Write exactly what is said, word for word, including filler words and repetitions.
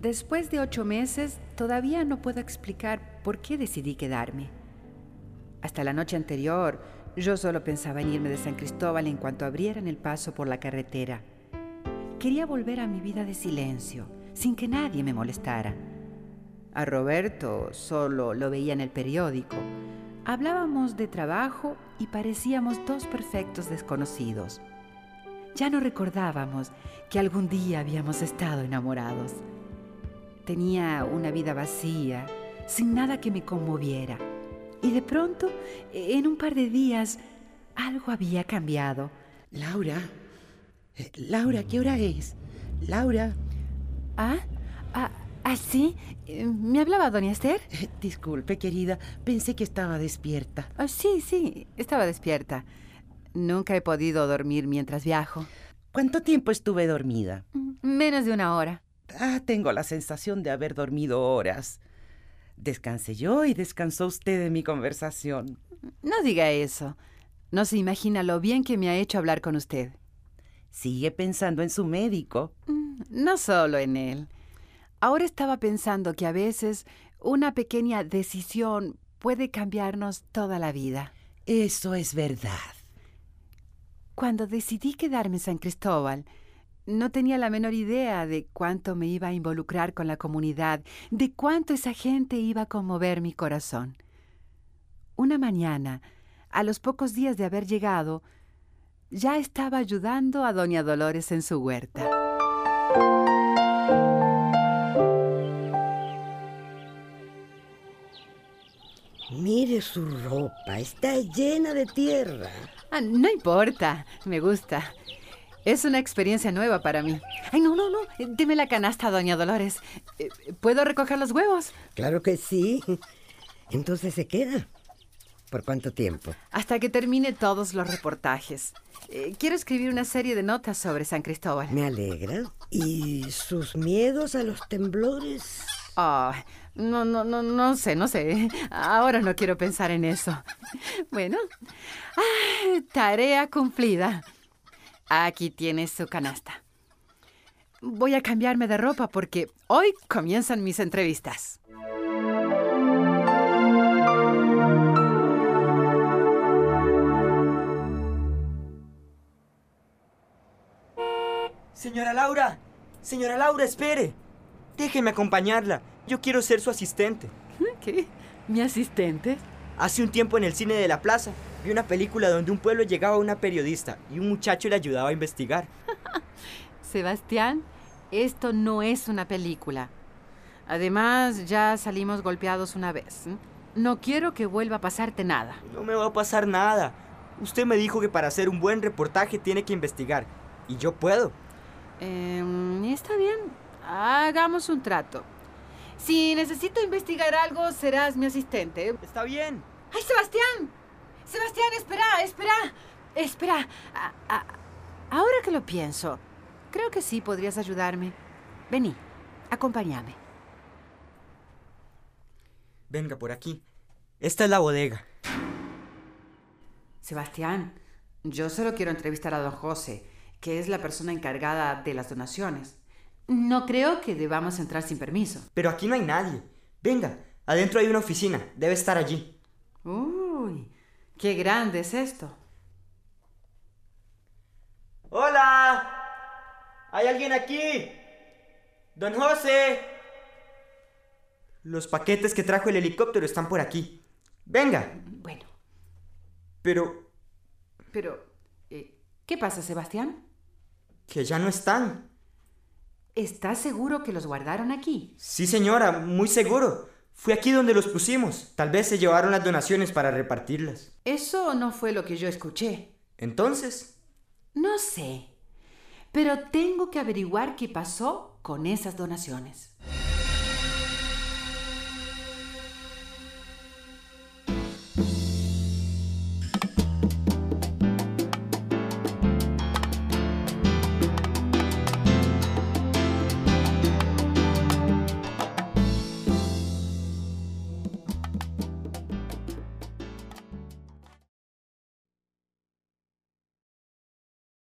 Después de ocho meses, todavía no puedo explicar por qué decidí quedarme. Hasta la noche anterior, yo solo pensaba en irme de San Cristóbal en cuanto abrieran el paso por la carretera. Quería volver a mi vida de silencio, sin que nadie me molestara. A Roberto solo lo veía en el periódico. Hablábamos de trabajo y parecíamos dos perfectos desconocidos. Ya no recordábamos que algún día habíamos estado enamorados. Tenía una vida vacía, sin nada que me conmoviera. Y de pronto, en un par de días, algo había cambiado. Laura, eh, Laura, ¿qué hora es? Laura. ¿Ah? ¿Ah, ah sí? ¿Me hablaba doña Esther? Eh, disculpe, querida, pensé que estaba despierta. Ah, sí, sí, estaba despierta. Nunca he podido dormir mientras viajo. ¿Cuánto tiempo estuve dormida? Menos de una hora. Ah, tengo la sensación de haber dormido horas. Descansé yo y descansó usted en mi conversación. No diga eso. No se imagina lo bien que me ha hecho hablar con usted. ¿Sigue pensando en su médico? No solo en él. Ahora estaba pensando que a veces una pequeña decisión puede cambiarnos toda la vida. Eso es verdad. Cuando decidí quedarme en San Cristóbal, no tenía la menor idea de cuánto me iba a involucrar con la comunidad, de cuánto esa gente iba a conmover mi corazón. Una mañana, a los pocos días de haber llegado, ya estaba ayudando a doña Dolores en su huerta. Mire su ropa, está llena de tierra. Ah, no importa, me gusta. Es una experiencia nueva para mí. Ay, no, no, no. Deme la canasta, doña Dolores. ¿Puedo recoger los huevos? Claro que sí. Entonces se queda. ¿Por cuánto tiempo? Hasta que termine todos los reportajes. Eh, quiero escribir una serie de notas sobre San Cristóbal. Me alegra. ¿Y sus miedos a los temblores? Oh, no, no, no, no sé, no sé. Ahora no quiero pensar en eso. Bueno, ah, tarea cumplida. Aquí tiene su canasta. Voy a cambiarme de ropa porque hoy comienzan mis entrevistas. Señora Laura, señora Laura, espere. Déjeme acompañarla. Yo quiero ser su asistente. ¿Qué? ¿Mi asistente? Hace un tiempo en el cine de la plaza vi una película donde un pueblo llegaba una periodista y un muchacho le ayudaba a investigar. Sebastián, esto no es una película. Además, ya salimos golpeados una vez. No quiero que vuelva a pasarte nada. No me va a pasar nada. Usted me dijo que para hacer un buen reportaje tiene que investigar. Y yo puedo. Eh, está bien. Hagamos un trato. Si necesito investigar algo, serás mi asistente. Está bien. ¡Ay, Sebastián! Sebastián, espera, espera. Espera. A, a, ahora que lo pienso, creo que sí podrías ayudarme. Vení, acompáñame. Venga por aquí. Esta es la bodega. Sebastián, yo solo quiero entrevistar a don José, que es la persona encargada de las donaciones. No creo que debamos entrar sin permiso. Pero aquí no hay nadie. Venga, adentro hay una oficina. Debe estar allí. Uy, qué grande es esto. ¡Hola! ¿Hay alguien aquí? ¡Don José! Los paquetes que trajo el helicóptero están por aquí. ¡Venga! Bueno. Pero... Pero... Eh, ¿qué pasa, Sebastián? Que ya no están. ¿Estás seguro que los guardaron aquí? Sí, señora, muy seguro. Fue aquí donde los pusimos. Tal vez se llevaron las donaciones para repartirlas. Eso no fue lo que yo escuché. ¿Entonces? No sé. Pero tengo que averiguar qué pasó con esas donaciones.